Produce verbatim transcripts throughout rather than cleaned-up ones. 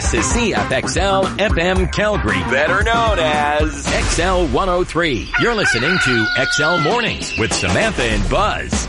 This is C F X L F M Calgary, better known as X L one oh three. You're listening to X L Mornings with Samantha and Buzz.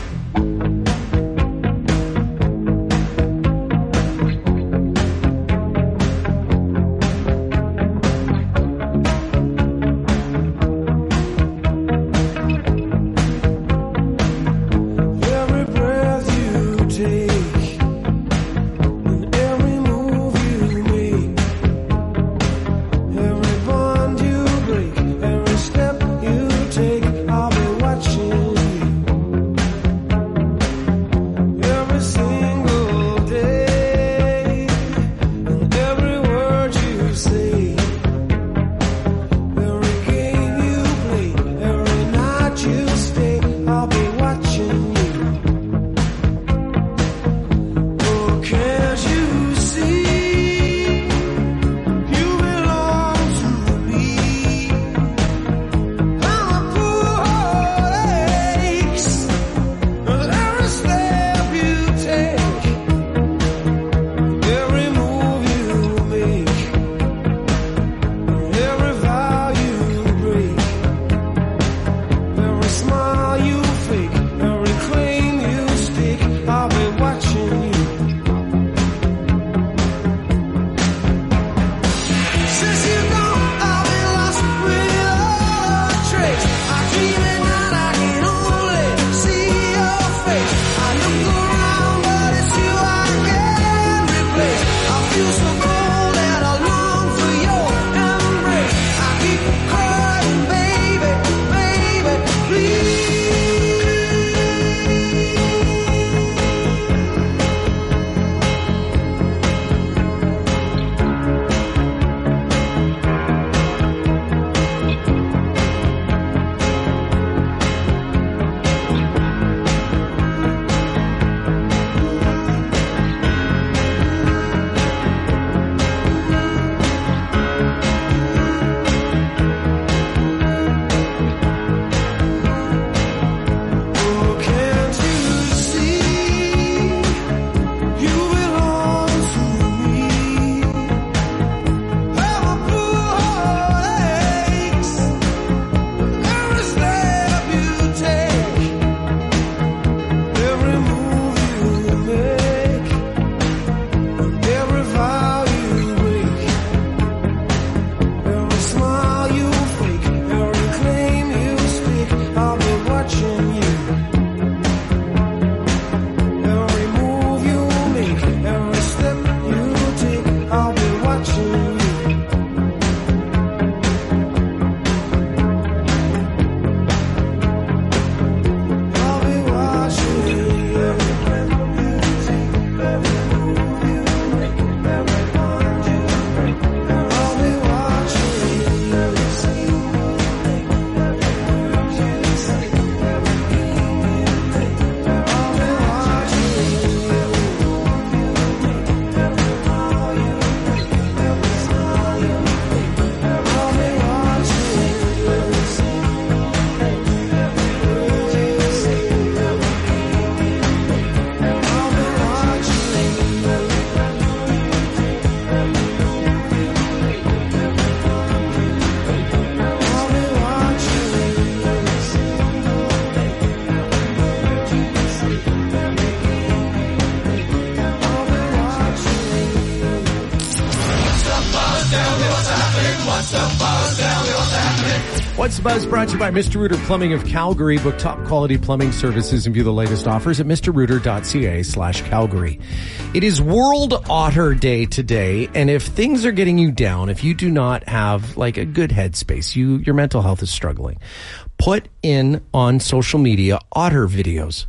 What's the Buzz brought to you by Mister Rooter Plumbing of Calgary. Book top quality plumbing services and view the latest offers at mrrooter.ca slash Calgary. It is World Otter Day today, and if things are getting you down, if you do not have like a good headspace, you your mental health is struggling, put in on social media otter videos.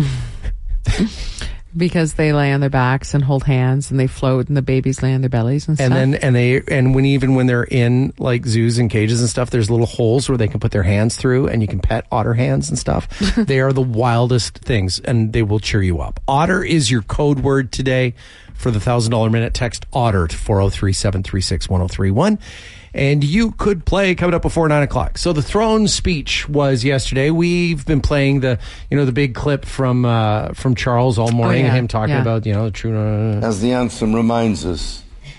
Because they lay on their backs and hold hands and they float and the babies lay on their bellies and stuff. And then, and they, and when even when they're in like zoos and cages and stuff, there's little holes where they can put their hands through and you can pet otter hands and stuff. They are the wildest things and they will cheer you up. Otter is your code word today for the one thousand dollars minute. Text otter to four oh three, seven three six, one oh three one. And you could play coming up before nine o'clock. So the throne speech was yesterday. We've been playing the, you know, the big clip from uh, from Charles all morning, oh, yeah. him talking yeah. about, you know, the true. Uh, As the anthem reminds us,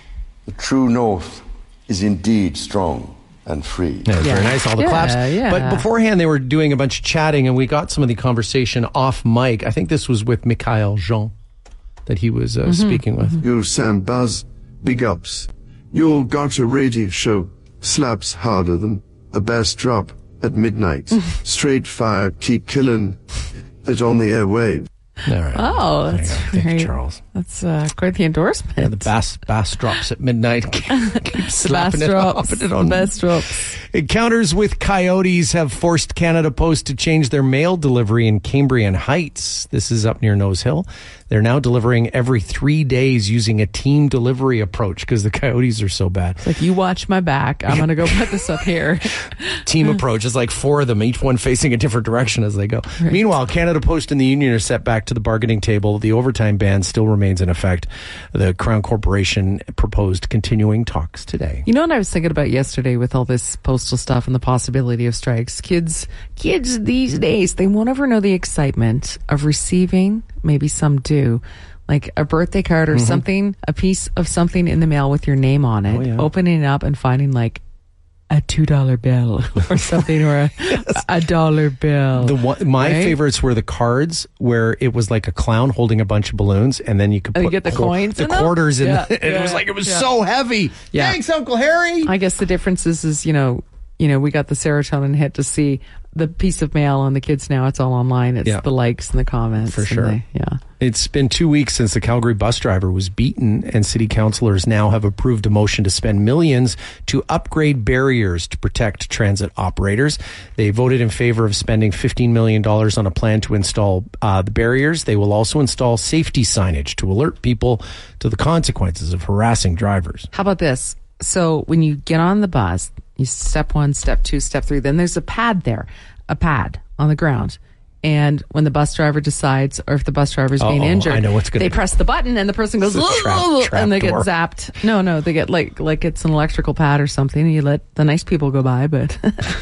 The true north is indeed strong and free. Yeah, Yeah. very nice, all the Yeah, claps. yeah. But beforehand, they were doing a bunch of chatting, and we got some of the conversation off mic. I think this was with Mikhail Jean that he was uh, Mm-hmm. speaking with. You Sam Buzz, big ups. Your Gotcha radio show slaps harder than a bass drop at midnight. Straight fire, keep killing it on the airwaves. All right. Oh, There you that's go. Thank very, you, Charles. That's uh, quite the endorsement. Yeah, the bass bass drops at midnight. Keep the slapping bass it drops. off it on. The bass drops. Encounters with coyotes have forced Canada Post to change their mail delivery in Cambrian Heights. This is up near Nose Hill. They're now delivering every three days using a team delivery approach because the coyotes are so bad. It's like, you watch my back. I'm going to go put this up here. Team approach is like four of them, each one facing a different direction as they go. Right. Meanwhile, Canada Post and the union are set back to the bargaining table. The overtime ban still remains in effect. The Crown Corporation proposed continuing talks today. You know what I was thinking about yesterday with all this postal stuff and the possibility of strikes? Kids, kids these days, they won't ever know the excitement of receiving, maybe some do, like a birthday card or something, a piece of something in the mail with your name on it, Oh, yeah. opening it up and finding like a two dollar bill or something, or a, a dollar bill. The one, my Right? favorites were the cards where it was like a clown holding a bunch of balloons, and then you could Oh, put you get the qu- coins the in them? quarters in. Yeah, the, and it was yeah, like it was yeah. so heavy. Yeah. Thanks, Uncle Harry. I guess the difference is, is, you know, you know, we got the serotonin hit to see the piece of mail, and the kids now it's all online. It's Yeah. the likes and the comments. For and sure. the- yeah. It's been two weeks since the Calgary bus driver was beaten, and city councillors now have approved a motion to spend millions to upgrade barriers to protect transit operators. They voted in favor of spending fifteen million dollars on a plan to install uh, the barriers. They will also install safety signage to alert people to the consequences of harassing drivers. How about this? So when you get on the bus, you step one, step two, step three, then there's a pad there, a pad on the ground. And when the bus driver decides, or if the bus driver is being Uh-oh, injured, I know what's gonna they be. press the button and the person goes, It's a trap- "Ugh," trap and they door. get zapped. No, no, they get like like it's an electrical pad or something. And you let the nice people go by, but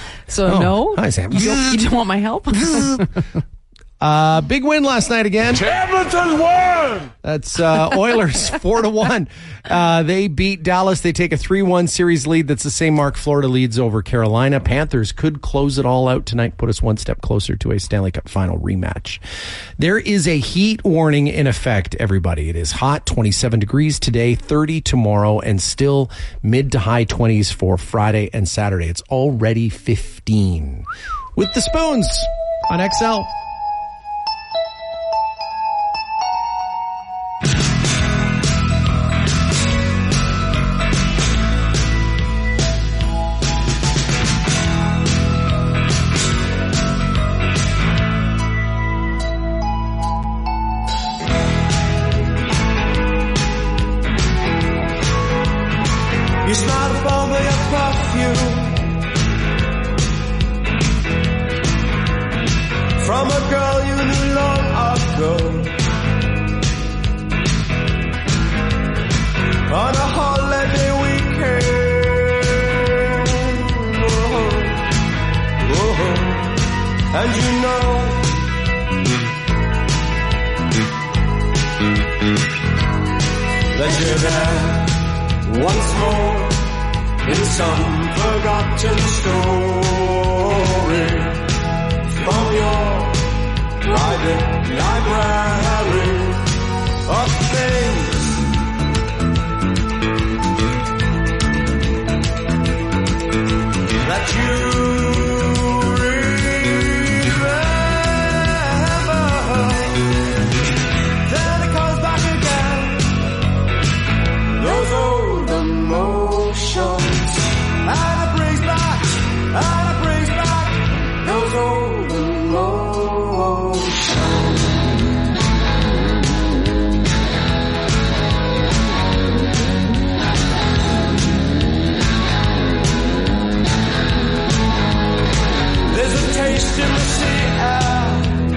so Oh, no, hi, Sam. You don't, you don't want my help. Uh, big win last night again. Edmonton won! That's uh, Oilers four to one. Uh, they beat Dallas. They take a three one series lead. That's the same mark Florida leads over Carolina. Panthers could close it all out tonight, put us one step closer to a Stanley Cup final rematch. There is a heat warning in effect, everybody. It is hot, twenty-seven degrees today, thirty tomorrow, and still mid to high twenties for Friday and Saturday. It's already fifteen. With the Spoons on X L. You smile a bomb with your perfume from a girl you knew long ago. On a holiday weekend, whoa, whoa. And you know that you're there once more in some forgotten story from your private library of things that you remember. Then it comes back again, those old emotions, and it brings back, and it brings back those old emotions. There's a taste in the sea air,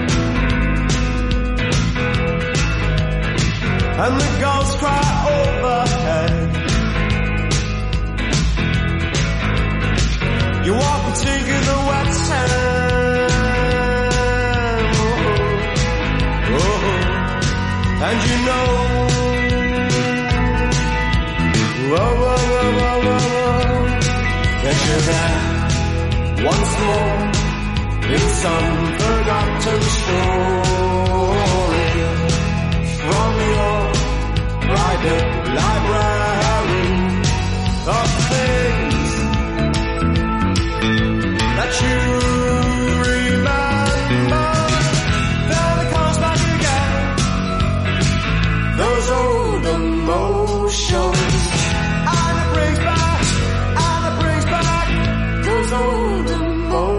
and the gulls cry overhead. You walk and sink in the wet sand, oh, oh, and you know whoa, whoa, whoa, whoa, whoa. That you're there once more in some forgotten story from your private library of things that you remember. Then it comes back again, those old emotions, and it brings back, and it brings back those old emotions.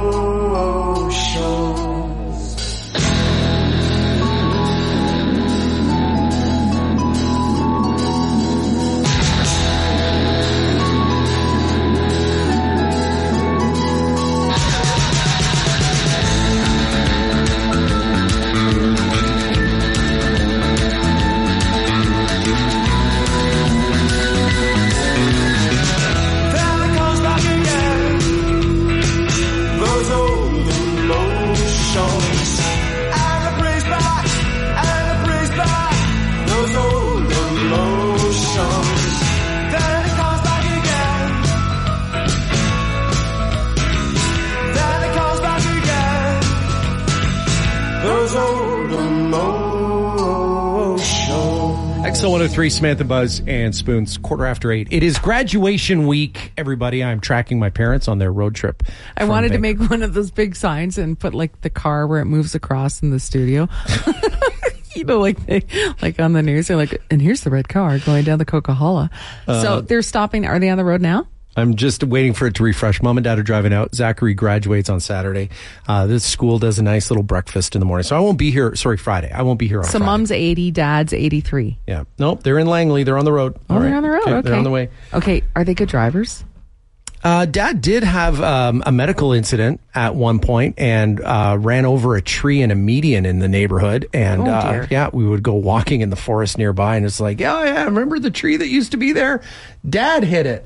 X L one oh three, Samantha, Buzz, and Spoons, quarter after eight. It is graduation week, everybody. I'm tracking my parents on their road trip. I wanted to make one of those big signs and put like the car where it moves across in the studio. You know, like they, like on the news, they're like, and here's the red car going down the Coca-Cola. Uh, so they're stopping. Are they on the road now? I'm just waiting for it to refresh. Mom and Dad are driving out. Zachary graduates on Saturday. Uh, this school does a nice little breakfast in the morning. So I won't be here. Sorry, Friday. I won't be here on so Friday. So Mom's eighty, Dad's eighty-three. Yeah. Nope. They're in Langley. They're on the road. Oh, All they're right. on the road. Okay, okay. They're on the way. Okay. Are they good drivers? Uh, Dad did have um, a medical incident at one point and uh, ran over a tree in a median in the neighborhood. And oh, uh, yeah, we would go walking in the forest nearby, and it's like, yeah, yeah, remember the tree that used to be there? Dad hit it.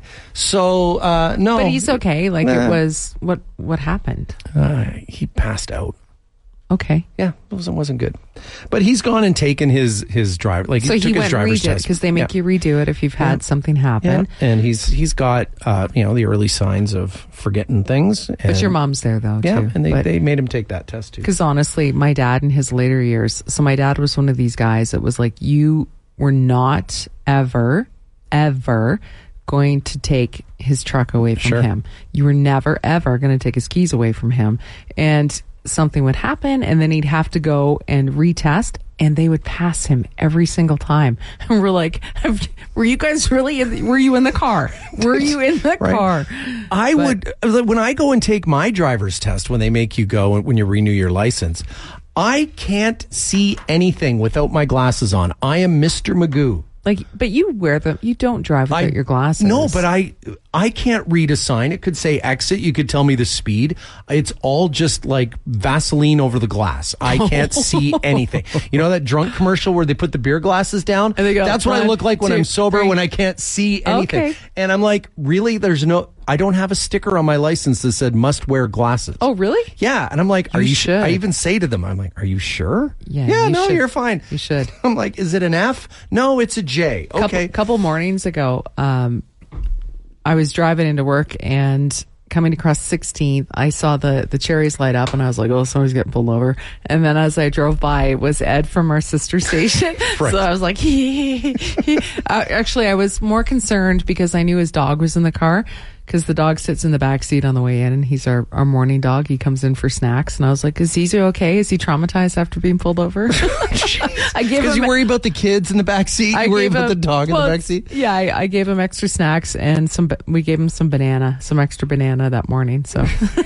So uh, no, but he's okay. Like nah. It was what what happened? Uh, he passed out. Okay. Yeah, it wasn't, wasn't good. But he's gone and taken his his driver. Like so he, he took went his driver's redo it test because they make yeah. you redo it if you've had yeah. something happen. Yeah. And he's he's got uh, you know the early signs of forgetting things. And, but your mom's there though. Yeah, too. and they but, they made him take that test too. Because honestly, my dad in his later years. So my dad was one of these guys that was like, you were not ever ever going to take his truck away from sure. him. You were never ever going to take his keys away from him. And something would happen and then he'd have to go and retest and they would pass him every single time. And we're like, were you guys really, in the, were you in the car? Were you in the right. car? I but, would, when I go and take my driver's test, when they make you go and when you renew your license, I can't see anything without my glasses on. I am Mister Magoo. Like, but you wear them. You don't drive without I, your glasses. No, but I I can't read a sign. It could say exit. You could tell me the speed. It's all just like Vaseline over the glass. I can't see anything. You know that drunk commercial where they put the beer glasses down? And they go, that's what I look like when two, I'm sober, three. when I can't see anything. Okay. And I'm like, really? There's no... I don't have a sticker on my license that said must wear glasses. Oh, really? Yeah. And I'm like, are you you should. I even say to them, I'm like, are you sure? Yeah. Yeah, you no, should. you're fine. You should. I'm like, is it an F? No, it's a J. Okay. Couple, couple mornings ago, um, I was driving into work and coming across sixteenth, I saw the, the cherries light up and I was like, oh, somebody's getting pulled over. And then as I drove by, it was Ed from our sister station. Right. So I was like, he, he, he. Uh, actually, I was more concerned because I knew his dog was in the car. Because the dog sits in the back seat on the way in, and he's our, our morning dog. He comes in for snacks, and I was like, "Is he okay? Is he traumatized after being pulled over?" I gave Because him. you worry about the kids in the back seat. I You worry gave about him- the dog well, in the back seat. Yeah, I, I gave him extra snacks and some. ba- We gave him some banana, some extra banana that morning. So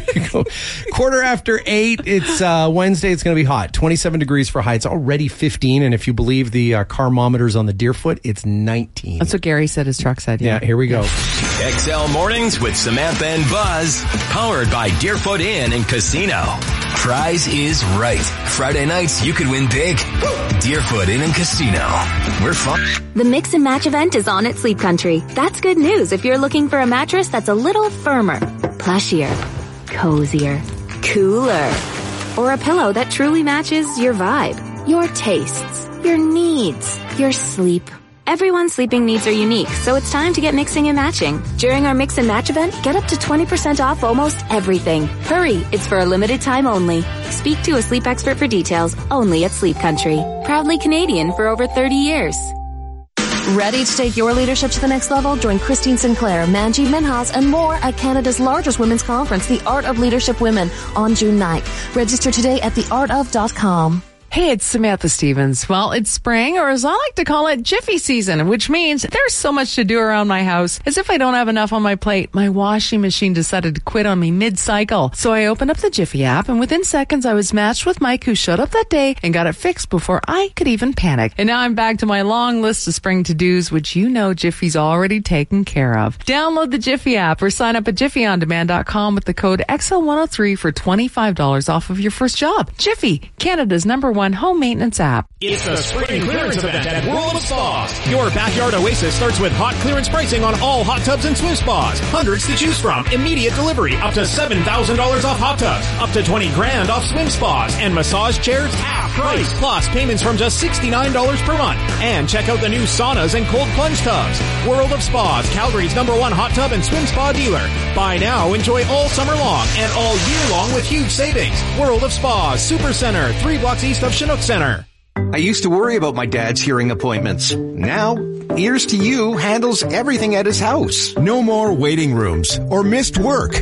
Quarter after eight. It's uh, Wednesday. It's going to be hot. twenty-seven degrees for high. It's already fifteen, and if you believe the uh, carmometers on the Deerfoot, it's nineteen. that's what Gary said his truck said. Yeah, here we go. X L Mornings with Samantha and Buzz, powered by Deerfoot Inn and Casino. Prize is right. Friday nights, you could win big. Deerfoot Inn and Casino. We're fun. The Mix and Match event is on at Sleep Country. That's good news if you're looking for a mattress that's a little firmer, plushier, cozier, cooler, or a pillow that truly matches your vibe, your tastes, your needs, your sleep, Everyone's sleeping needs are unique, so it's time to get mixing and matching. During our Mix and Match event, get up to twenty percent off almost everything. Hurry, it's for a limited time only. Speak to a sleep expert for details, only at Sleep Country. Proudly Canadian for over thirty years. Ready to take your leadership to the next level? Join Christine Sinclair, Manjeet Minhas, and more at Canada's largest women's conference, The Art of Leadership Women, on June ninth. Register today at the art of dot com. Hey, it's Samantha Stevens. Well, it's spring, or as I like to call it, Jiffy season, which means there's so much to do around my house. As if I don't have enough on my plate, my washing machine decided to quit on me mid-cycle. So I opened up the Jiffy app, and within seconds I was matched with Mike, who showed up that day and got it fixed before I could even panic. And now I'm back to my long list of spring to-dos, which you know Jiffy's already taken care of. Download the Jiffy app or sign up at jiffy on demand dot com with the code X L one oh three for twenty-five dollars off of your first job. Jiffy, Canada's number one home maintenance app. It's the spring clearance event at World of Spas. Your backyard oasis starts with hot clearance pricing on all hot tubs and swim spas. Hundreds to choose from. Immediate delivery. Up to seven thousand dollars off hot tubs. Up to twenty grand off swim spas. And massage chairs half price. Plus payments from just sixty-nine dollars per month. And check out the new saunas and cold plunge tubs. World of Spas, Calgary's number one hot tub and swim spa dealer. Buy now, enjoy all summer long and all year long with huge savings. World of Spas, Super Center, three blocks east of Chinook Center. I used to worry about my dad's hearing appointments. Now, Ears to You handles everything at his house. No more waiting rooms or missed work.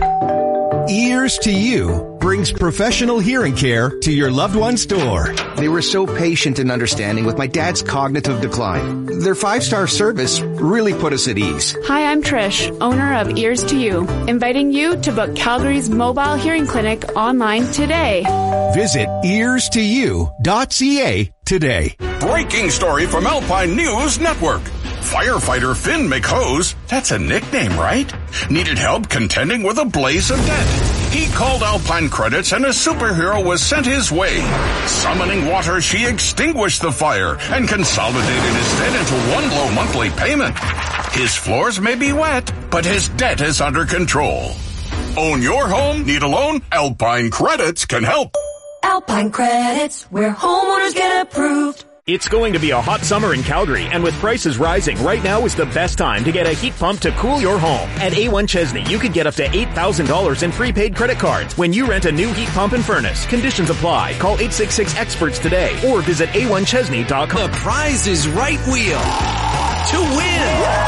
Ears to You brings professional hearing care to your loved one's door. They were so patient and understanding with my dad's cognitive decline. Their five-star service really put us at ease. Hi, I'm Trish, owner of Ears to You, inviting you to book Calgary's mobile hearing clinic online today. Visit ears to you dot c a today. Breaking story from Alpine News Network. Firefighter Finn McHose, that's a nickname, right? Needed help contending with a blaze of debt. He called Alpine Credits and a superhero was sent his way. Summoning water, she extinguished the fire and consolidated his debt into one low monthly payment. His floors may be wet, but his debt is under control. Own your home? Need a loan? Alpine Credits can help. Alpine Credits, where homeowners get approved. It's going to be a hot summer in Calgary, and with prices rising, right now is the best time to get a heat pump to cool your home. At A one Chesney, you could get up to eight thousand dollars in prepaid credit cards when you rent a new heat pump and furnace. Conditions apply. Call eight six six experts today or visit a one chesney dot com. The Prize is Right wheel to win.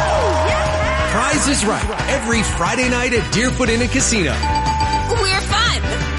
Yeah. Prize is Right every Friday night at Deerfoot Inn and Casino. We're fun.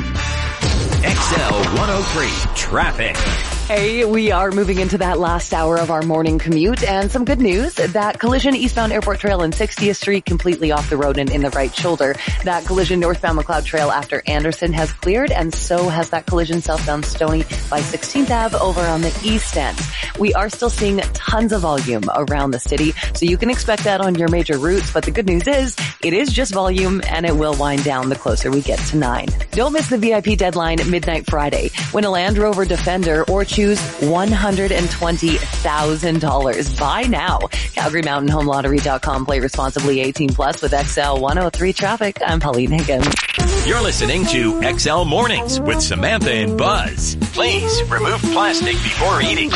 X L one oh three Traffic. Hey, we are moving into that last hour of our morning commute, and some good news. That collision eastbound Airport Trail and sixtieth Street completely off the road and in the right shoulder. That collision northbound McLeod Trail after Anderson has cleared, and so has that collision southbound Stoney by sixteenth Avenue over on the east end. We are still seeing tons of volume around the city, so you can expect that on your major routes, but the good news is it is just volume, and it will wind down the closer we get to nine. Don't miss the V I P deadline midnight Friday. Win a Land Rover Defender or choose one hundred twenty thousand dollars. Buy now. Calgary Mountain Home Lottery dot com. Play responsibly. eighteen plus with X L one oh three Traffic. I'm Pauline Higgins. You're listening to X L Mornings with Samantha and Buzz. Please remove plastic before eating.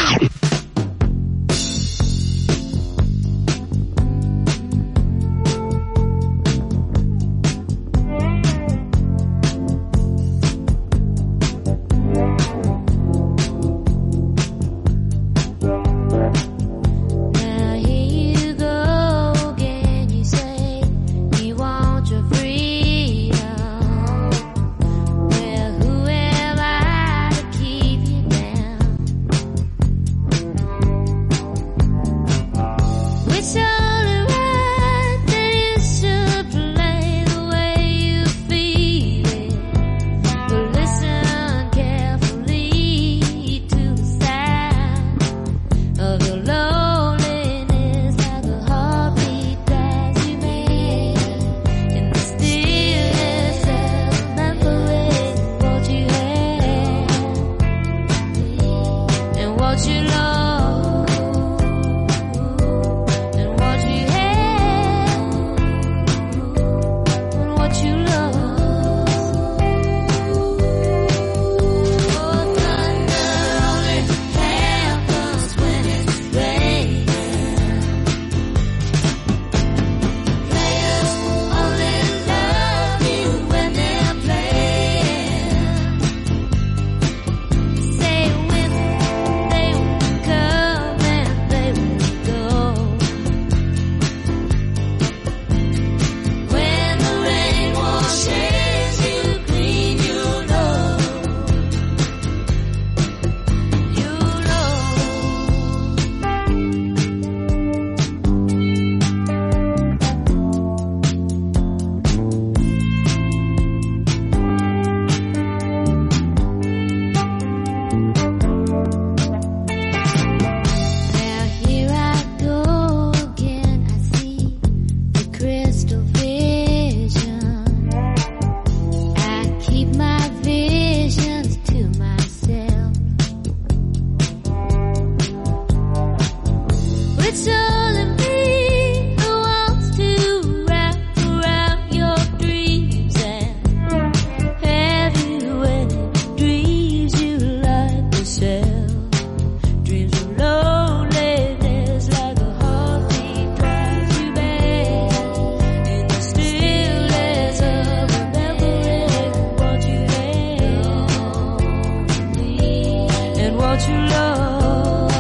what you love,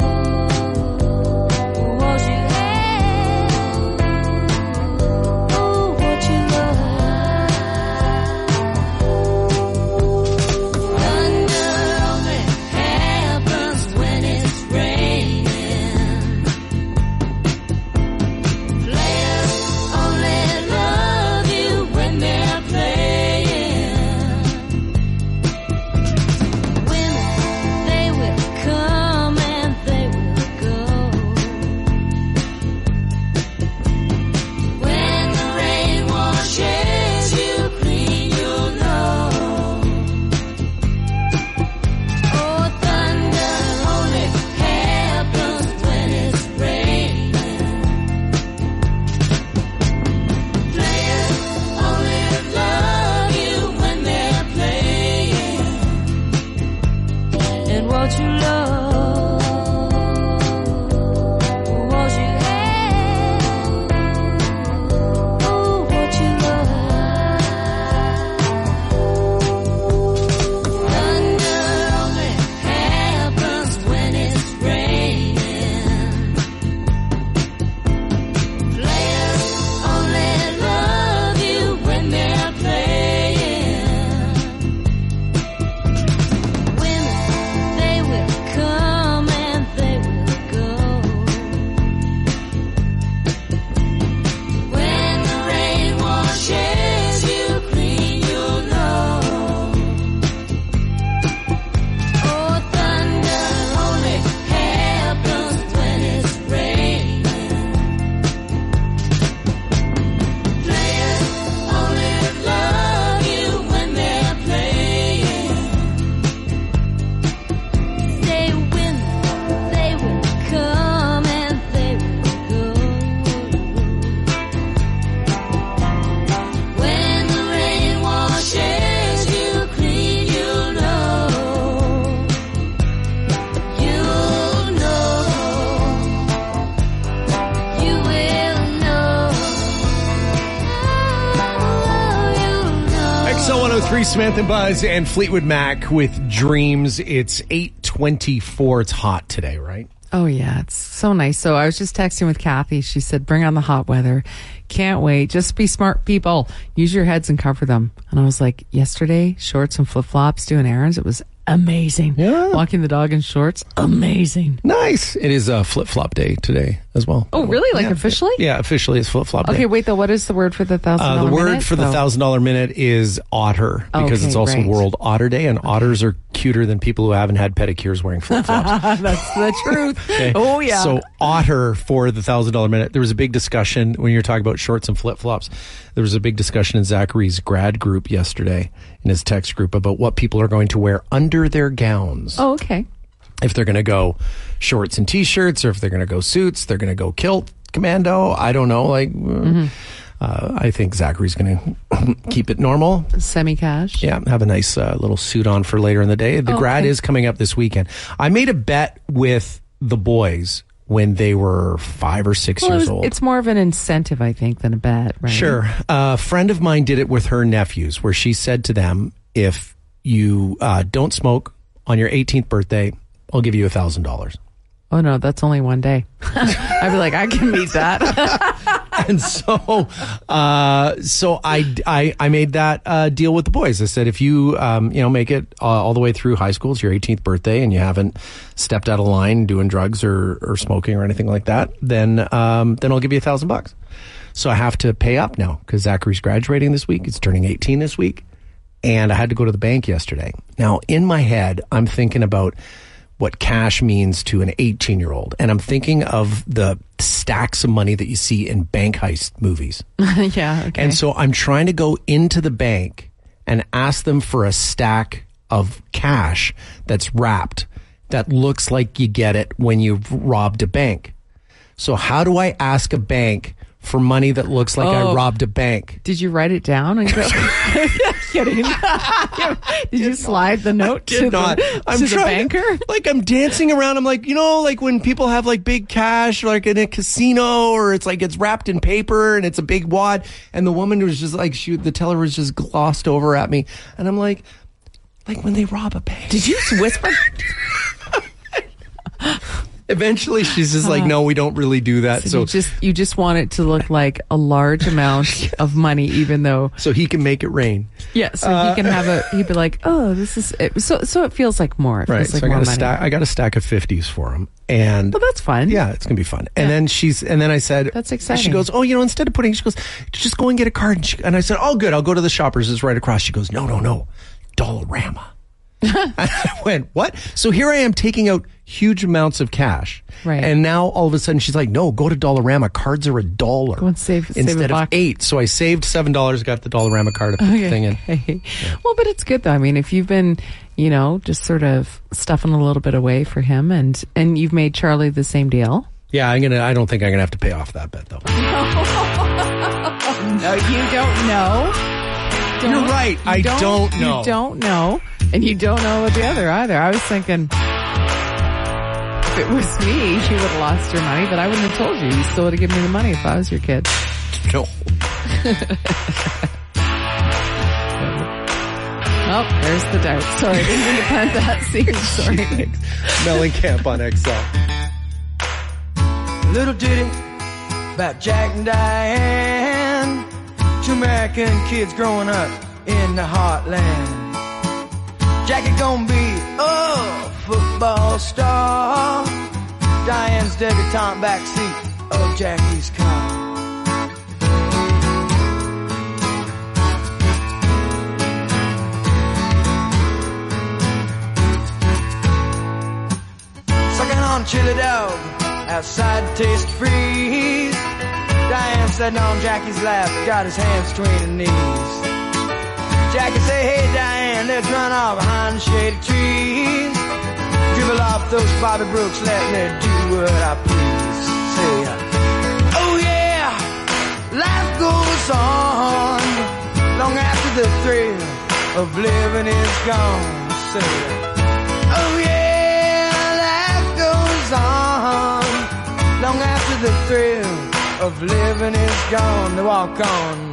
what you have, oh, what you love. Thunder only happens when it's raining. Players only love you when they're playing. Women, they will come and they will go. When the rain washes you clean, you'll know. Oh, thunder only happens when it's raining. Players only love you when they're playing. And what you love, what you have, oh, what you love. Thunder only happens when it's raining. Players only love you when they're playing. Women, they will come and they will go. When the rain washes you clean, you'll know. Oh, thunder only happens when it's raining. Players only love you when they're playing. Say women, they will come and they will go. When the rain washes you clean, you'll know. You'll know. You will know. You'll know. X L one oh three, Samantha Buzz and Fleetwood Mac with Dreams. It's eight twenty-four. It's hot today, right? Oh, yeah. It's so nice. So I was just texting with Kathy. She said, bring on the hot weather. Can't wait. Just be smart people. Use your heads and cover them. And I was like, yesterday, shorts and flip-flops doing errands. It was amazing. Yeah. Walking the dog in shorts. Amazing. Nice. It is a flip-flop day today as well. Oh, really? Like Yeah. officially? Yeah, officially it's flip-flop day. Okay, wait, though. What is the word for the thousand Uh, dollar the word minute? for the Oh. thousand dollar minute is otter because Okay, it's also right. World Otter Day, and otters are cuter than people who haven't had pedicures wearing flip flops. That's the truth. Oh, yeah. So otter for the thousand dollar minute. There was a big discussion when you're talking about shorts and flip flops. There was a big discussion in Zachary's grad group yesterday in his text group about what people are going to wear under their gowns. Oh, okay. If they're going to go shorts and t-shirts, or if they're going to go suits, they're going to go kilt, commando. I don't know. Like, Mm-hmm. uh, I think Zachary's going to keep it normal. Semi-cash. Yeah, have a nice uh, little suit on for later in the day. The Oh, grad okay. is coming up this weekend. I made a bet with the boys when they were five or six Well, it years was- old. It's more of an incentive, I think, than a bet, right? Sure. A friend of mine did it with her nephews, where she said to them, if you uh, don't smoke on your eighteenth birthday, I'll give you a thousand dollars. Oh, no, that's only one day. I'd be like, I can meet that. And so, uh, so I, I, I made that uh, deal with the boys. I said, if you, um, you know, make it uh, all the way through high school, it's your eighteenth birthday, and you haven't stepped out of line doing drugs or, or smoking or anything like that, then, um, then I'll give you a thousand bucks. So I have to pay up now because Zachary's graduating this week. He's turning eighteen this week, and I had to go to the bank yesterday. Now, in my head, I'm thinking about what cash means to an eighteen-year-old. And I'm thinking of the stacks of money that you see in bank heist movies. Yeah, okay. And so I'm trying to go into the bank and ask them for a stack of cash that's wrapped, that looks like you get it when you've robbed a bank. So how do I ask a bank for money that looks like I Oh. robbed a bank? Did you write it down? And go, kidding. Did you slide the note to, Did not. The, I'm to the trying banker? to- like I'm dancing around. I'm like, you know, like when people have like big cash, like in a casino, or it's like it's wrapped in paper and it's a big wad. And the woman was just like, she, the teller was just glossed over at me, and I'm like, like when they rob a bank. Did you just whisper? Eventually, she's just like, no, we don't really do that. So, So, you just you just want it to look like a large amount of money, even though so he can make it rain. yeah. So Uh, he can have a he'd be like, oh, this is it. so so it feels like more. It Right. feels like so I more got a money. stack. I got a stack of fifties for him, and Well, that's fun. yeah, it's gonna be fun. And then she's, and then I said, That's exciting. She goes, oh, you know, instead of putting, she goes, just go and get a card. And, she, and I said, oh, good, I'll go to the Shoppers. It's right across. She goes, no, no, no, Dollarama. I went, what? So here I am taking out huge amounts of cash. Right. And now all of a sudden she's like, no, go to Dollarama. Cards are a dollar. Go and save- save a instead of buck. eight. So I saved seven dollars, got the Dollarama card, I put the thing in. Okay. Well, but it's good though. I mean, if you've been, you know, just sort of stuffing a little bit away for him, and and you've made Charlie the same deal. Yeah, I'm gonna. I don't think I'm gonna have to pay off that bet though. No, you don't know. Don't, You're right. you I don't know. You don't know, and you don't know about the other either. I was thinking, if it was me, you would have lost your money, but I wouldn't have told you. You still would have given me the money if I was your kid. No. Oh, there's the doubt. Sorry, I didn't mean to plant that seed. Sorry. Mellencamp on X L. Little ditty about Jack and Diane, two American kids growing up in the heartland. Jackie gonna be a football star, Diane's debutante backseat of Jackie's car. Sucking on chili dog outside the taste freeze. Diane sitting on Jackie's lap, got his hands between her knees. Jackie say, hey Diane, let's run off behind the shady trees. Dribble off those Bobby Brooks, let me do what I please. Say, oh yeah, life goes on long after the thrill of living is gone. Say, oh yeah, life goes on long after the thrill of living is gone. To walk on.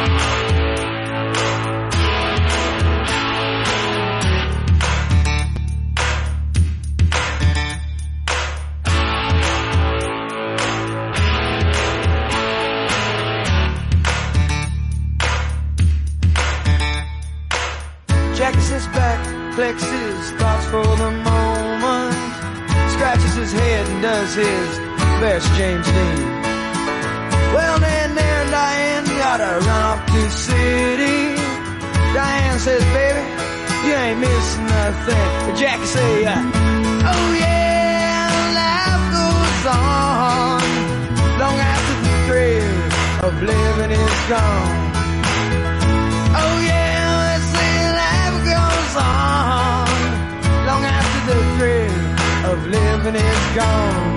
Jackie sits back, collects his thoughts for the moment, scratches his head and does his best James Dean. Well, then there Diane gotta run off to the city. Diane says, baby, you ain't missing nothing. But Jackie say, uh, oh yeah, life goes on long after the thrill of living is gone. Oh yeah, let's say life goes on long after the thrill of living is gone.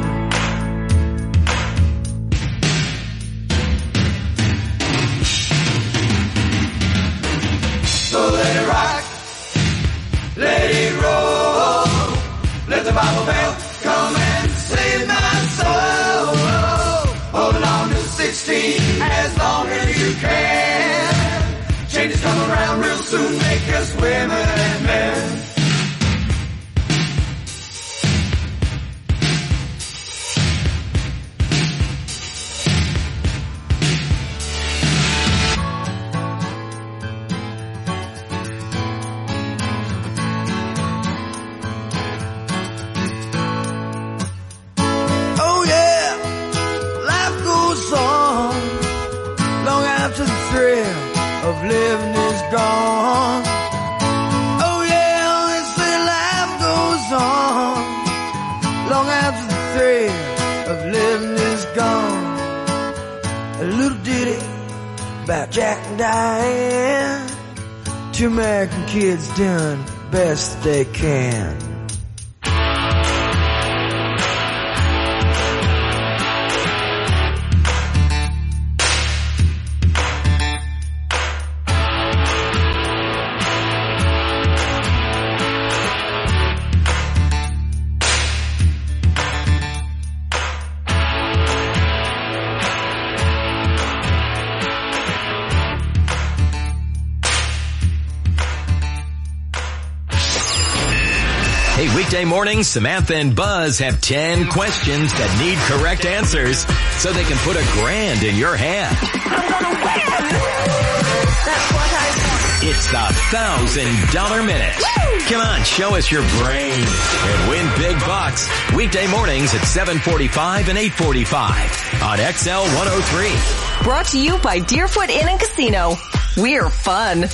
So let it rock, let it roll, let the Bible belt come and save my soul. Hold on to sixteen as long as you can. Changes come around real soon, make us women and men. Oh yeah, life goes on long after the thrill of living is gone. Oh yeah, they say life goes on long after the thrill of living is gone. A little ditty about Jack and Diane, two American kids doing best they can. Hey, weekday mornings, Samantha and Buzz have ten questions that need correct answers so they can put a grand in your hand. I'm gonna win! That's what I want. It's the thousand dollar minute. Woo! Come on, show us your brain and win big bucks. Weekday mornings at seven forty-five and eight forty-five on X L one oh three. Brought to you by Deerfoot Inn and Casino. We're fun.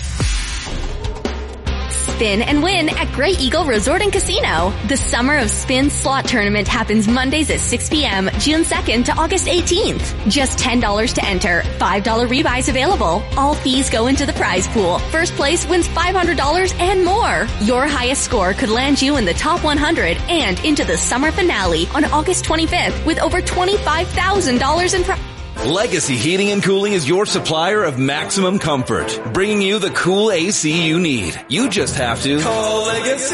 Spin and win at Great Eagle Resort and Casino. The Summer of Spin Slot Tournament happens Mondays at six p.m., June second to August eighteenth. Just ten dollars to enter. five dollars rebuys available. All fees go into the prize pool. First place wins five hundred dollars and more. Your highest score could land you in the top one hundred and into the summer finale on August twenty-fifth with over twenty-five thousand dollars in prize. Legacy Heating and Cooling is your supplier of maximum comfort, bringing you the cool A C you need. You just have to call Legacy,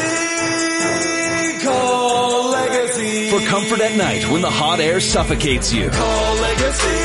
call Legacy. For comfort at night when the hot air suffocates you. Call Legacy,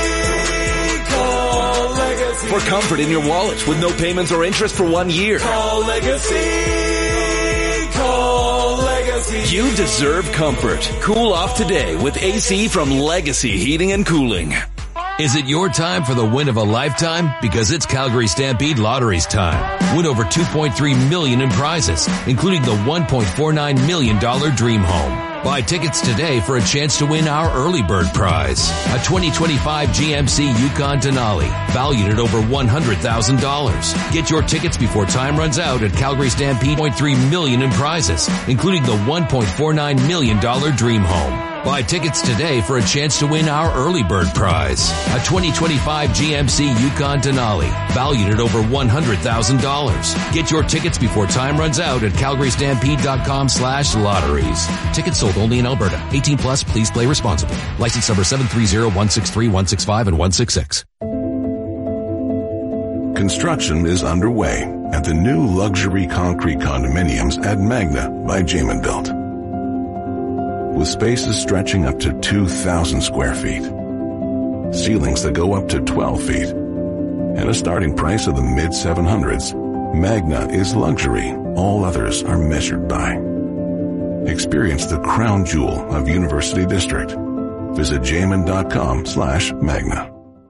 call Legacy. For comfort in your wallet with no payments or interest for one year. Call Legacy, call Legacy. You deserve comfort. Cool off today with A C from Legacy Heating and Cooling. Is it your time for the win of a lifetime? Because it's Calgary Stampede Lottery's time. Win over two point three million dollars in prizes, including the one point four nine million dollars Dream Home. Buy tickets today for a chance to win our early bird prize, a twenty twenty-five G M C Yukon Denali, valued at over one hundred thousand dollars. Get your tickets before time runs out at Calgary Stampede. one point three million dollars in prizes, including the one point four nine million dollars Dream Home. Buy tickets today for a chance to win our early bird prize, a twenty twenty-five G M C Yukon Denali, valued at over one hundred thousand dollars. Get your tickets before time runs out at calgary stampede dot com slash lotteries. Tickets sold only in Alberta. eighteen plus, please play responsibly. License number seven three zero one six three one six five and one six six. Construction is underway at the new luxury concrete condominiums at Magna by Jamin Built. With spaces stretching up to two thousand square feet, ceilings that go up to twelve feet, and a starting price of the mid seven hundreds, Magna is luxury all others are measured by. Experience the crown jewel of University District. Visit jamin.com slash Magna.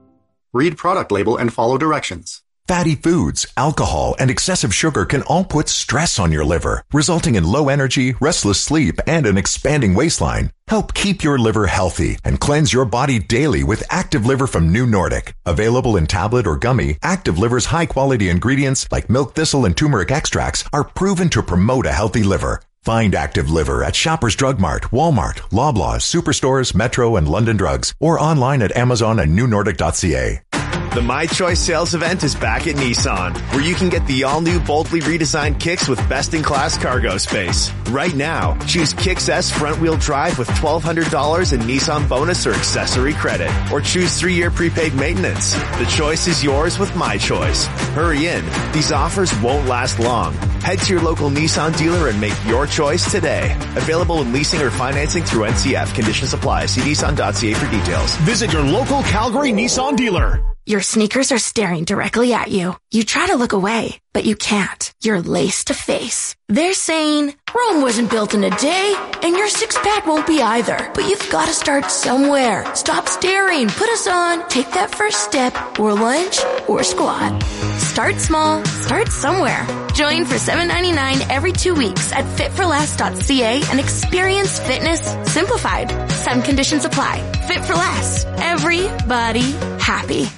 Read product label and follow directions. Fatty foods, alcohol, and excessive sugar can all put stress on your liver, resulting in low energy, restless sleep, and an expanding waistline. Help keep your liver healthy and cleanse your body daily with Active Liver from New Nordic. Available in tablet or gummy, Active Liver's high-quality ingredients like milk thistle and turmeric extracts are proven to promote a healthy liver. Find Active Liver at Shoppers Drug Mart, Walmart, Loblaws, Superstores, Metro, and London Drugs, or online at Amazon and new nordic dot c a. The My Choice sales event is back at Nissan, where you can get the all-new boldly redesigned Kicks with best-in-class cargo space. Right now, choose Kicks S front-wheel drive with twelve hundred dollars in Nissan bonus or accessory credit, or choose three-year prepaid maintenance. The choice is yours with My Choice. Hurry in. These offers won't last long. Head to your local Nissan dealer and make your choice today. Available in leasing or financing through N C F. Conditions apply. See nissan dot c a for details. Visit your local Calgary Nissan dealer. Your sneakers are staring directly at you. You try to look away, but you can't. You're laced to face. They're saying, Rome wasn't built in a day, and your six-pack won't be either. But you've got to start somewhere. Stop staring. Put us on. Take that first step, or lunge, or squat. Start small. Start somewhere. Join for seven ninety-nine every two weeks at fit for less dot c a and experience fitness simplified. Some conditions apply. Fit for Less. Everybody happy.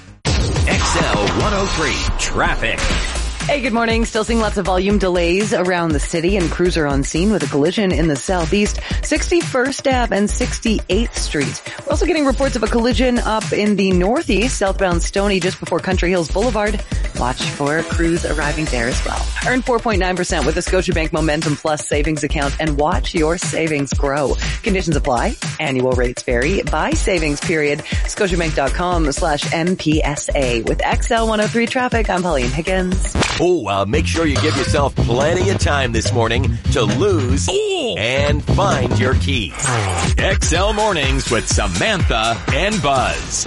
X L one oh three Traffic. Hey, good morning. Still seeing lots of volume delays around the city, and crews are on scene with a collision in the southeast, sixty-first Ave and sixty-eighth Street. We're also getting reports of a collision up in the northeast, southbound Stony, just before Country Hills Boulevard. Watch for crews arriving there as well. Earn four point nine percent with the Scotiabank Momentum Plus savings account and watch your savings grow. Conditions apply. Annual rates vary by savings period. Scotiabank.com slash MPSA. With X L one oh three Traffic, I'm Pauline Higgins. Oh, uh, make sure you give yourself plenty of time this morning to lose Ooh. and find your keys. X L Mornings with Samantha and Buzz.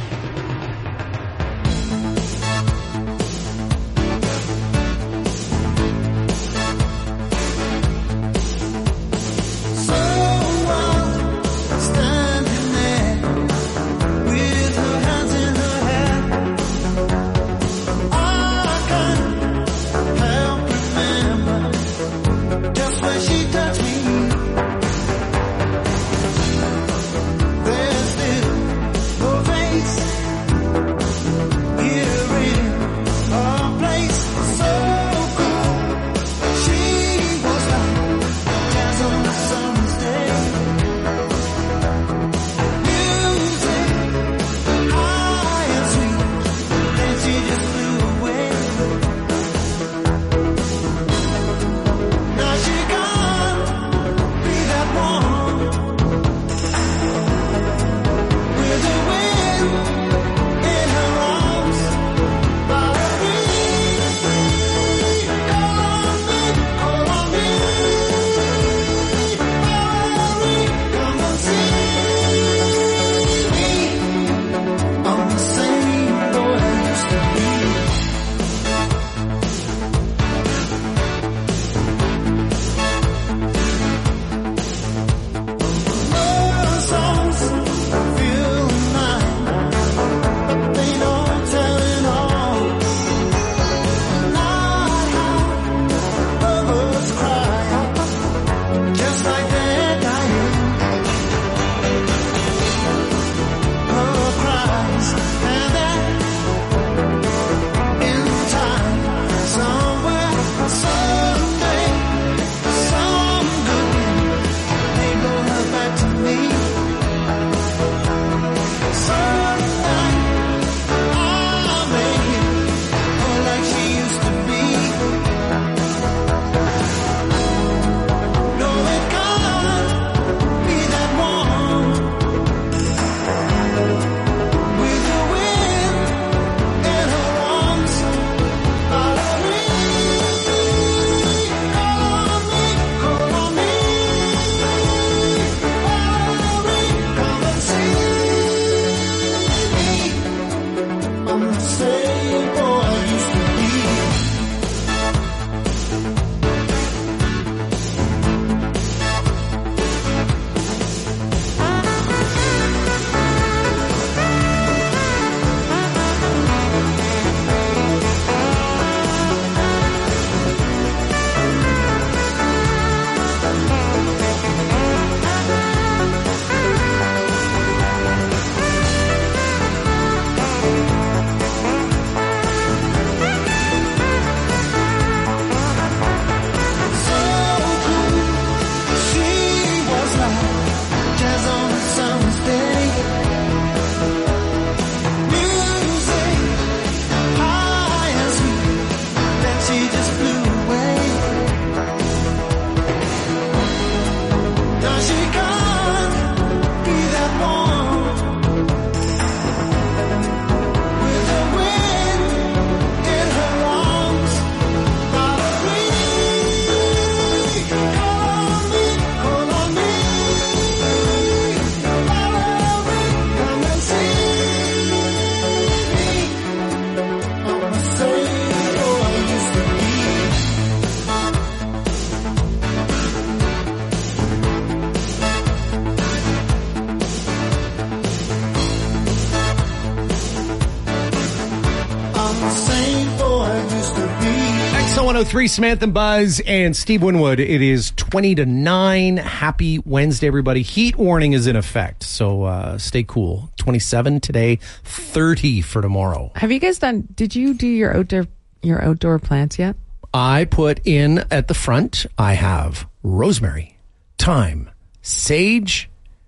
oh three, Samantha and Buzz and Steve Winwood. It is twenty to nine. Happy Wednesday, everybody. Heat warning is in effect, so uh, stay cool. twenty-seven today, thirty for tomorrow. Have you guys done, did you do your outdoor, your outdoor plants yet? I put in at the front, I have rosemary, thyme, sage,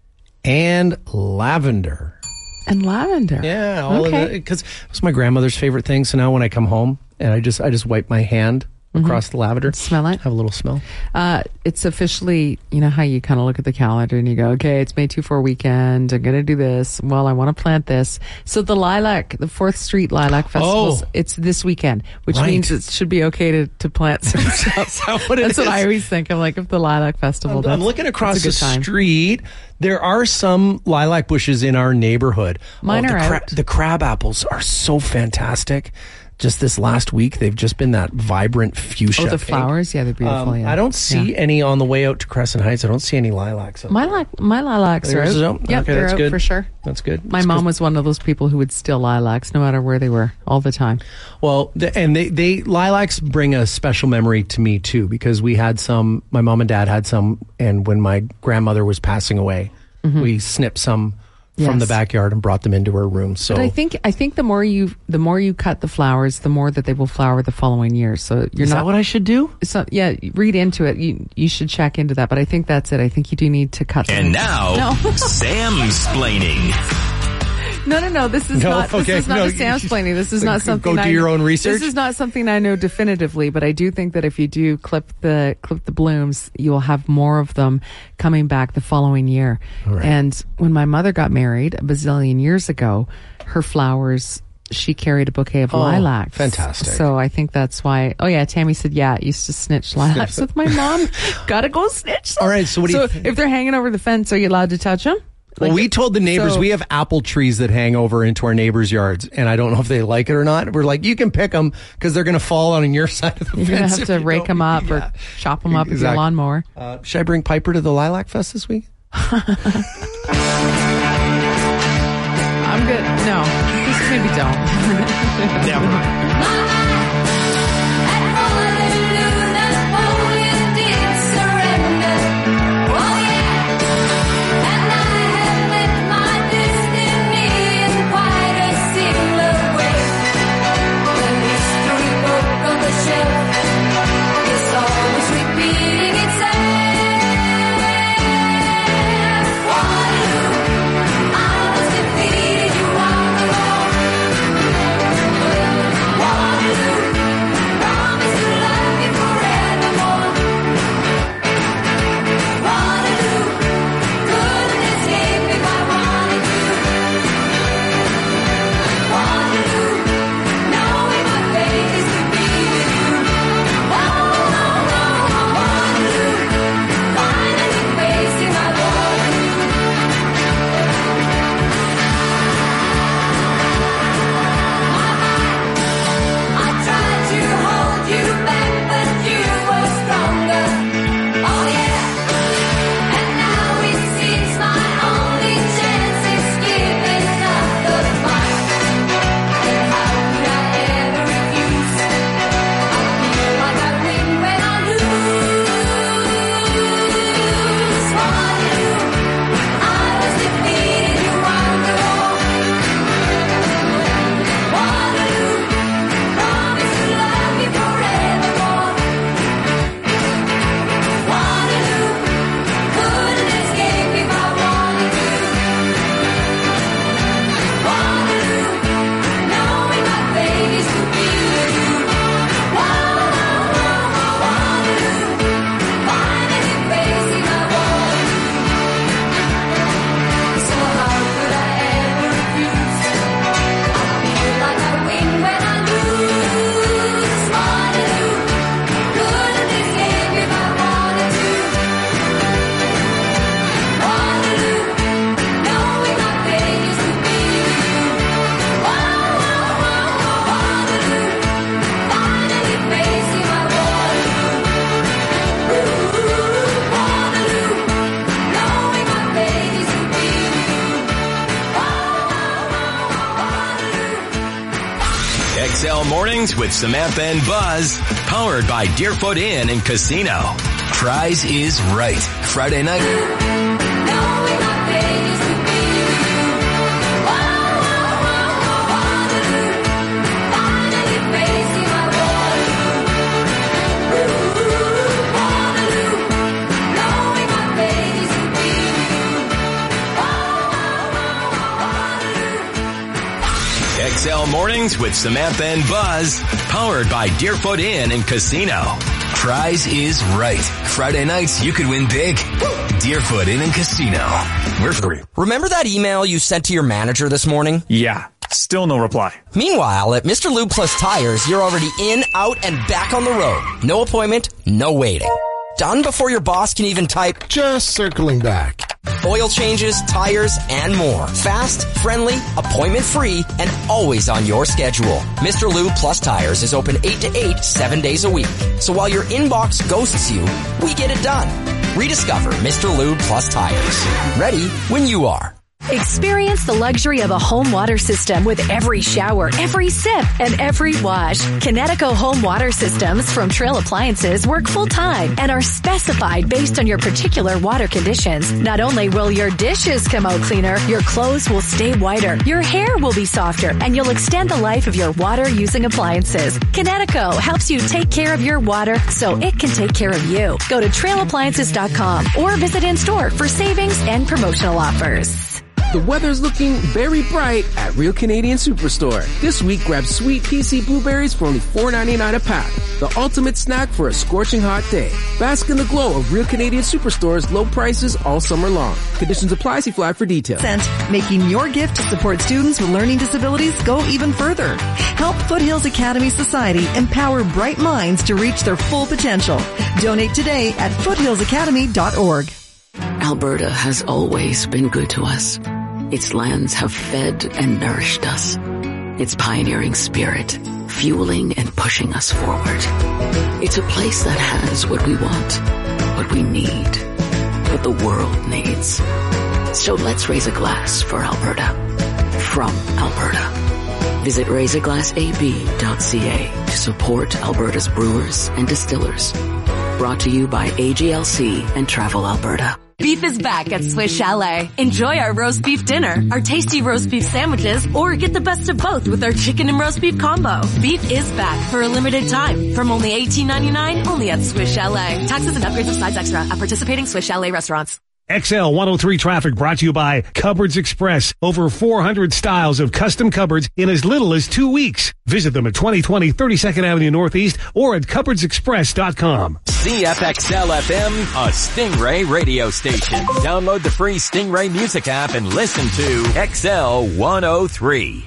and lavender. And lavender. Yeah, all okay. of it, because it was my grandmother's favorite thing. So now when I come home and I just I just wipe my hand Mm-hmm. across the lavender, smell it, have a little smell. Uh, it's officially, you know how you kind of look at the calendar and you go, okay, it's May twenty-fourth weekend. I'm going to do this. Well, I want to plant this. So the Lilac, the Fourth Street Lilac Festival, Oh. it's this weekend, which Right. means it should be okay to, to plant some stuff. Is that what it That's what is? I always think. I'm like, if the Lilac Festival, I'm, that's, I'm looking across that's a the good time. street. There are some lilac bushes in our neighborhood. Mine oh, are the out. The crab apples are so fantastic. Just this last week, they've just been that vibrant fuchsia. Oh, the pink. flowers? Yeah, they're beautiful. Um, yeah. I don't see Yeah. any on the way out to Crescent Heights. I don't see any lilacs. My, li- my lilacs are Yours is out. out? Yep, Okay, they're that's out good. for sure. That's good. My That's mom good. was one of those people who would steal lilacs no matter where they were, all the time. Well, the, and they, they lilacs bring a special memory to me too, because we had some. My mom and dad had some, and when my grandmother was passing away, Mhm. we snipped some from Yes. the backyard and brought them into her room. So But I think I think the more you the more you cut the flowers, the more that they will flower the following year. So you're Is not that what I should do? It's not, yeah, read into it. You you should check into that. But I think that's it. I think you do need to cut them. And now, no. Sam's Splaining. No, no, no. This is No, not. This okay, is not no, a Sam's planning. This is not Go something. do I, your own research? This is not something I know definitively, but I do think that if you do clip the clip the blooms, you will have more of them coming back the following year. All right. And when my mother got married a bazillion years ago, her flowers. She carried a bouquet of Oh, lilacs. fantastic. So I think that's why. Oh yeah, Tammy said yeah. I used to snitch lilacs with my mom. Gotta go snitch them. All right, so what do so you think? if they're hanging over the fence, are you allowed to touch them? Well, we told the neighbors so- we have apple trees that hang over into our neighbors' yards, and I don't know if they like it or not. We're like, you can pick them because they're going to fall on your side of the You're fence. gonna have if to you rake don't- them up Yeah. or chop them up with Exactly. your lawnmower. Uh, should I bring Piper to the Lilac Fest this week? I'm good. No, just maybe don't. Never. Waterloo, Mornings with Samantha and Buzz, powered by Deerfoot Inn and Casino. Tries is right. Friday night. X L Mornings with Samantha and Buzz, powered by Deerfoot Inn and Casino. Tries is right. Friday nights, you could win big. Deerfoot Inn and Casino. We're free. Remember that email you sent to your manager this morning? Yeah. Still no reply. Meanwhile, at Mister Lube Plus Tires, you're already in, out, and back on the road. No appointment, no waiting. Done before your boss can even type, just circling back. Oil changes, tires, and more. Fast, friendly, appointment-free, and always on your schedule. Mister Lube Plus Tires is open eight to eight, seven days a week. So while your inbox ghosts you, we get it done. Rediscover Mister Lube Plus Tires. Ready when you are. Experience the luxury of a home water system with every shower, every sip, and every wash. Kinetico home water systems from Trail Appliances work full-time and are specified based on your particular water conditions. Not only will your dishes come out cleaner, your clothes will stay whiter, your hair will be softer, and you'll extend the life of your water-using appliances. Kinetico helps you take care of your water so it can take care of you. Go to trail appliances dot com or visit in-store for savings and promotional offers. The weather's looking very bright at Real Canadian Superstore. This week, grab sweet P C blueberries for only four ninety-nine a pack. The ultimate snack for a scorching hot day. Bask in the glow of Real Canadian Superstore's low prices all summer long. Conditions apply. See flag for details. Making your gift to support students with learning disabilities go even further. Help Foothills Academy Society empower bright minds to reach their full potential. Donate today at foothills academy dot org. Alberta has always been good to us. Its lands have fed and nourished us. Its pioneering spirit, fueling and pushing us forward. It's a place that has what we want, what we need, what the world needs. So let's raise a glass for Alberta. From Alberta. Visit raise a glass a b dot c a to support Alberta's brewers and distillers. Brought to you by A G L C and Travel Alberta. Beef is back at Swiss Chalet. Enjoy our roast beef dinner, our tasty roast beef sandwiches, or get the best of both with our chicken and roast beef combo. Beef is back for a limited time from only eighteen ninety-nine, only at Swiss Chalet. Taxes and upgrades of sides extra at participating Swiss Chalet restaurants. X L one oh three traffic brought to you by Cupboards Express. Over four hundred styles of custom cupboards in as little as two weeks. Visit them at twenty twenty thirty-second Avenue Northeast or at cupboards express dot com. C F X L F M, a Stingray radio station. Download the free Stingray music app and listen to X L one oh three.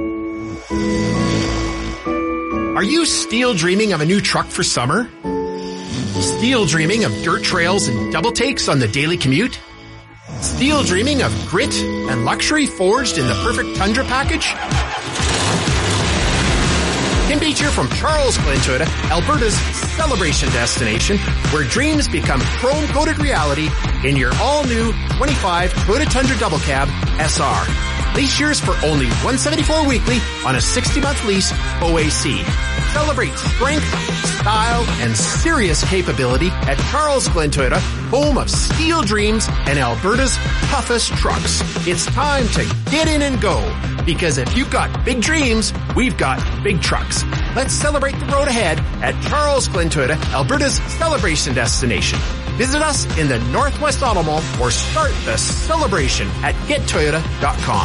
Are you still dreaming of a new truck for summer? Still dreaming of dirt trails and double takes on the daily commute? Still dreaming of grit and luxury forged in the perfect Tundra package? Tim Beach here from Charles Glen Toyota, Alberta's celebration destination, where dreams become chrome-coated reality in your all-new twenty-five Toyota Tundra Double Cab S R. Lease yours for only one hundred seventy-four dollars weekly on a sixty-month lease O A C. Celebrate strength, style, and serious capability at Charles Glen Toyota, home of steel dreams and Alberta's toughest trucks. It's time to get in and go, because if you've got big dreams, we've got big trucks. Let's celebrate the road ahead at Charles Glen Toyota, Alberta's celebration destination. Visit us in the Northwest Auto Mall or start the celebration at get toyota dot com.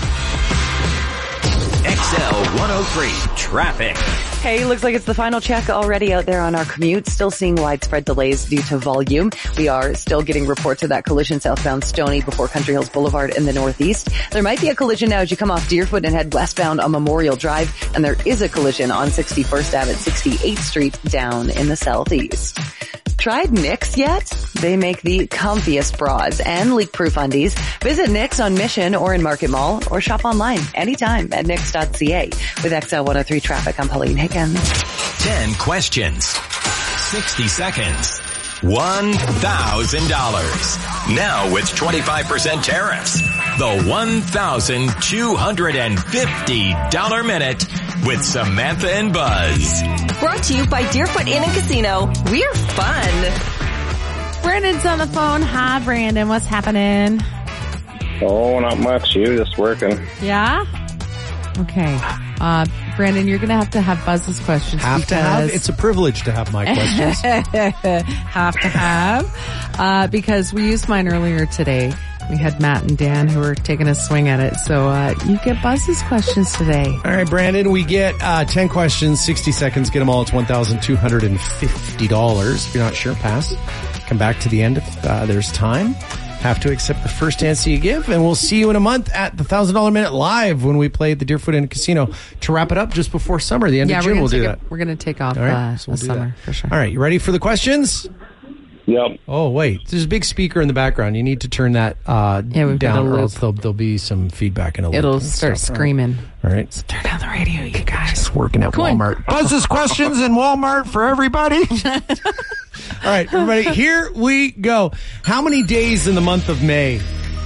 X L one oh three traffic. Hey, looks like it's the final check already out there on our commute. Still seeing widespread delays due to volume. We are still getting reports of that collision southbound Stoney before Country Hills Boulevard in the northeast. There might be a collision now as you come off Deerfoot and head westbound on Memorial Drive. And there is a collision on sixty-first Avenue at sixty-eighth Street down in the southeast. Tried Knix yet? They make the comfiest bras and leak-proof undies. Visit Knix on Mission or in Market Mall or shop online anytime at knix dot c a. With X L one oh three traffic, I'm Pauline Hickens. ten questions. sixty seconds. one thousand dollars. Now with twenty-five percent tariffs, the one thousand two hundred fifty dollars minute with Samantha and Buzz. Brought to you by Deerfoot Inn and Casino. We're fun. Brandon's on the phone. Hi, Brandon. What's happening? Oh, not much. You just working. Yeah? Okay. Uh, Brandon, you're going to have to have Buzz's questions. Have to have? It's a privilege to have my questions. Have to have. Uh, because we used mine earlier today. We had Matt and Dan who were taking a swing at it. So, uh, you get Buzz's questions today. All right, Brandon, we get, uh, ten questions, sixty seconds, get them all. It's one thousand two hundred fifty dollars. If you're not sure, pass. Come back to the end if, uh, there's time. Have to accept the first answer you give, and we'll see you in a month at the one thousand dollars Minute live when we play at the Deerfoot Inn Casino to wrap it up just before summer. The end yeah, of June, we'll do a, that. We're going to take off All right, uh, so we'll the summer that. for sure. All right, you ready for the questions? Yep. Oh, wait. There's a big speaker in the background. You need to turn that uh, yeah, down, or else there'll, there'll be some feedback in a little It'll start stuff. screaming. All right. So turn down the radio, you guys. Just working at Come on. Walmart. Buzz's questions in Walmart for everybody. All right, everybody, here we go. How many days in the month of May?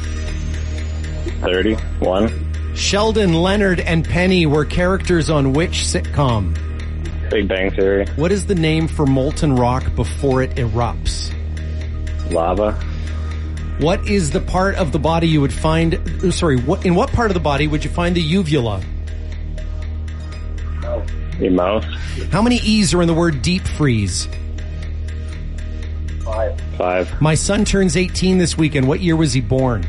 thirty-one. Sheldon, Leonard, and Penny were characters on which sitcom? Big Bang Theory. What is the name for molten rock before it erupts? Lava. What is the part of the body you would find, sorry, what, in what part of the body would you find the uvula? Your mouth. How many E's are in the word deep freeze? Five. Five. My son turns eighteen this weekend. What year was he born?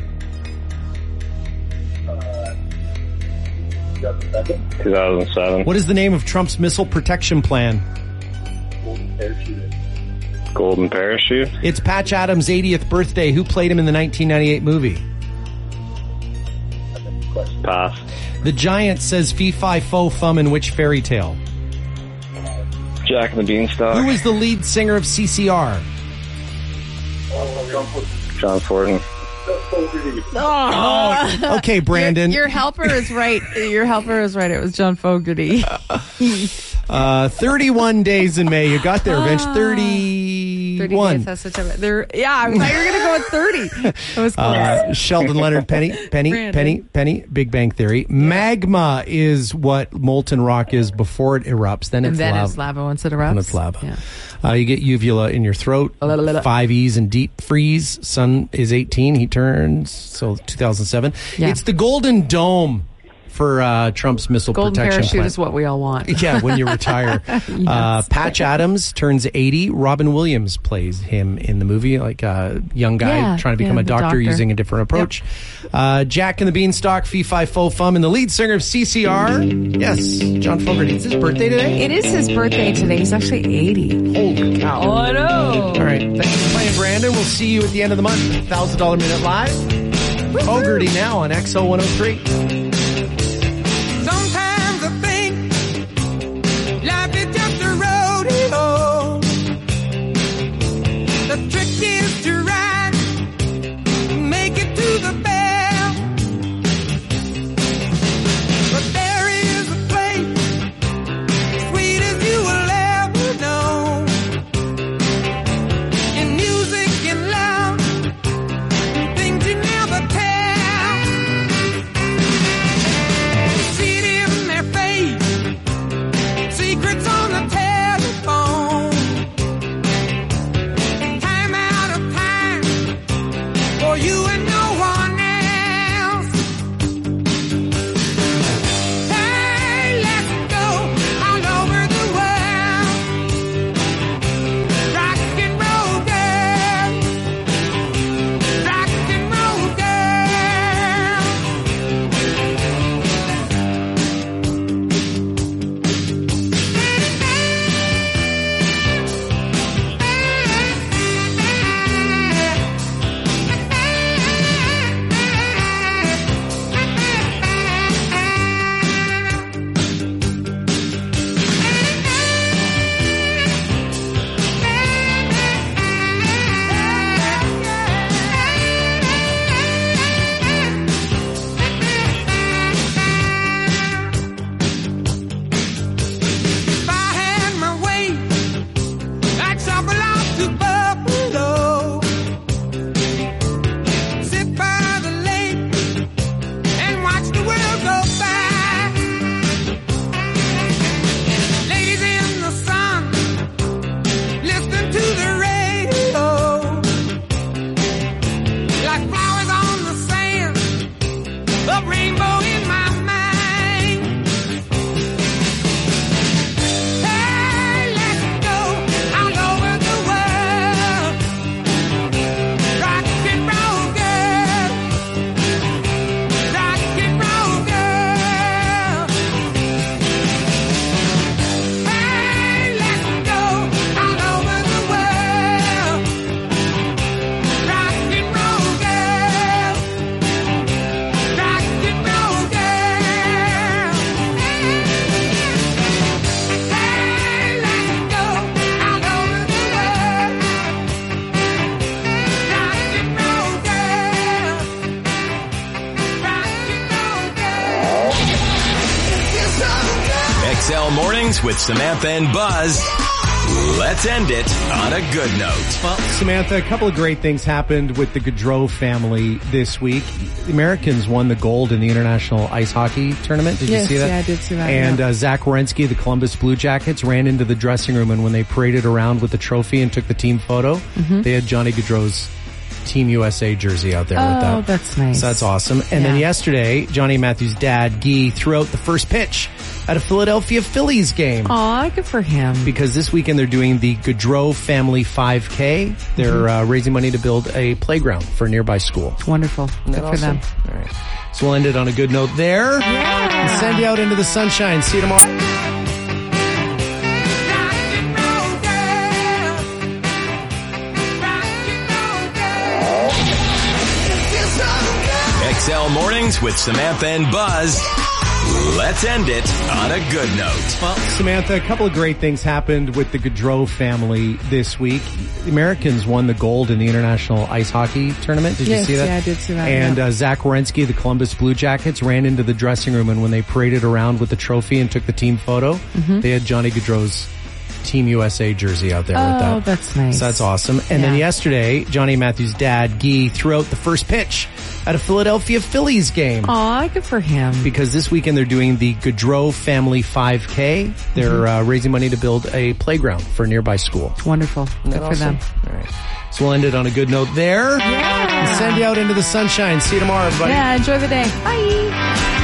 two thousand seven. What is the name of Trump's missile protection plan? Golden Parachute. Golden Parachute. It's Patch Adams' eightieth birthday. Who played him in the nineteen ninety-eight movie? Pass. The Giant says fee fi fo fum in which fairy tale? Jack and the Beanstalk. Who is the lead singer of C C R? John Fortin. Oh, okay, Brandon. Your, your helper is right. Your helper is right. It was John Fogerty. uh, thirty-one days in May. You got there eventually. thirty-one. thirty days, that's such a, there, yeah, I thought you were going to go with thirty. That was close. Uh, Sheldon, Leonard, Penny, Penny, Brandon. Penny, Penny, Big Bang Theory. Magma is what molten rock is before it erupts. Then and it's then lava. it's lava once it erupts. Then it's lava. Yeah. Uh, you get uvula in your throat. Five E's in deep freeze. Son is eighteen. He turns, so two thousand seven. Yeah. It's the Golden Dome for uh, Trump's missile Golden protection parachute plan. is what we all want. Yeah, when you retire. Yes. uh, Patch Adams turns eighty. Robin Williams plays him in the movie, like a young guy Yeah, trying to become yeah, a the doctor, doctor. using a different approach. Yep. Uh, Jack and the Beanstalk, Fee Fi Fo Fum, and the lead singer of C C R. Yes, John Fogerty. It's his birthday today? It is his birthday today. He's actually eighty. Holy cow. Oh, I know. All right, thanks for playing, Brandon. We'll see you at the end of the month. one thousand dollars Minute Live. Fogerty now on X O one oh three. Sometimes I think life is just a rodeo. The trick is to ride, make it to the bell. But there is a place, sweet as you will ever know. In music and love, things you never tell. Mornings with Samantha and Buzz. Let's end it on a good note. Well, Samantha, a couple of great things happened with the Gaudreau family this week. The Americans won the gold in the International Ice Hockey Tournament. Did yes, you see that? Yeah, I did see that. And yeah. uh, Zach Werenski, the Columbus Blue Jackets, ran into the dressing room, and when they paraded around with the trophy and took the team photo, mm-hmm. they had Johnny Gaudreau's Team U S A jersey out there oh, with that. Oh, that's nice. So that's awesome. And yeah. then yesterday, Johnny Matthews' dad, Guy, threw out the first pitch at a Philadelphia Phillies game. Aw, good for him. Because this weekend they're doing the Gaudreau Family five K. They're mm-hmm. uh, raising money to build a playground for a nearby school. Wonderful. Good for awesome? them. All right. So we'll end it on a good note there. Yeah. And send you out into the sunshine. See you tomorrow. X L Mornings with Samantha and Buzz. Let's end it on a good note. Well, Samantha, a couple of great things happened with the Gaudreau family this week. The Americans won the gold in the International Ice Hockey Tournament. Did yes, you see that? Yeah, I did see that. And yeah. uh, Zach Werenski, the Columbus Blue Jackets, ran into the dressing room, and when they paraded around with the trophy and took the team photo, mm-hmm. they had Johnny Gaudreau's Team U S A jersey out there oh, with that. Oh, that's nice. So that's awesome. And yeah. then yesterday, Johnny Matthews' dad, Guy, threw out the first pitch at a Philadelphia Phillies game. Aw, good for him. Because this weekend they're doing the Gaudreau Family five K. They're mm-hmm. uh, raising money to build a playground for a nearby school. Wonderful. Good for awesome? them. All right. So we'll end it on a good note there. Yeah. And send you out into the sunshine. See you tomorrow, everybody. Yeah, enjoy the day. Bye.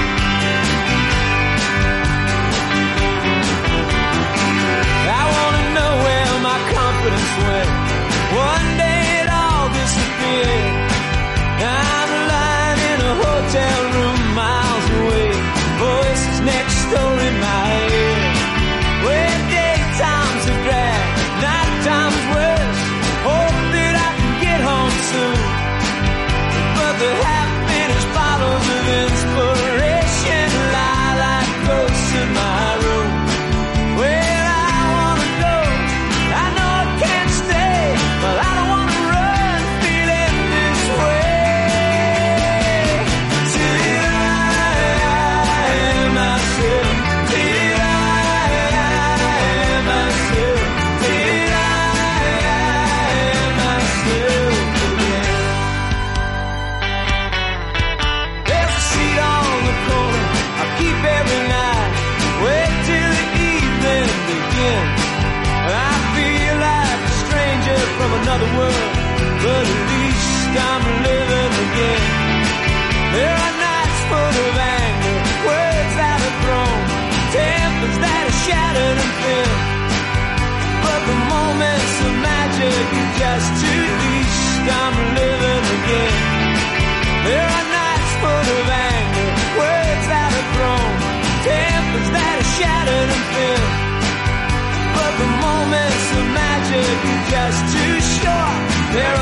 One day it all disappeared. I'm lying in a hotel room miles away. Voices next door in my head. Where daytimes are drag, night times worse. Hope that I can get home soon. But the half-finished bottles of inspiration lie like ghosts in my room. Where I wanna go, I know I can't stay. But I don't want to run feeling this way. Till I am myself. Till I am myself. Till I am myself again. There's a seat on the corner I keep every night. Wait till the evening begins. I feel like a stranger from another world, but at least I'm living again. There are nights full of anger, words that are thrown, tempers that are shattered and thin. But the moments of magic are just too least I'm living again. There are nights full of anger, words that are thrown, tempers that are shattered and thin. But the moments of magic are just too short. There